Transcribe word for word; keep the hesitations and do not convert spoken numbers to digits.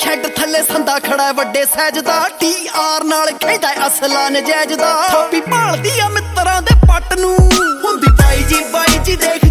shed ਥੱਲੇ ਸੰਦਾ ਖੜਾ ਵੱਡੇ ਸਹਿਜ ਦਾ ਟੀ ਆਰ ਨਾਲ ਖੇਡਦਾ ਅਸਲਾ ਨਜਾਇਜ਼ ਦਾ ਥਾਪੀ ਭਾਲਦੀ ਆ ਮਿੱਤਰਾਂ ਦੇ ਪੱਟ ਨੂੰ ਹੁੰਦੀ ਬਾਈ ਜੀ ਬਾਈ ਜੀ ਦੇਖ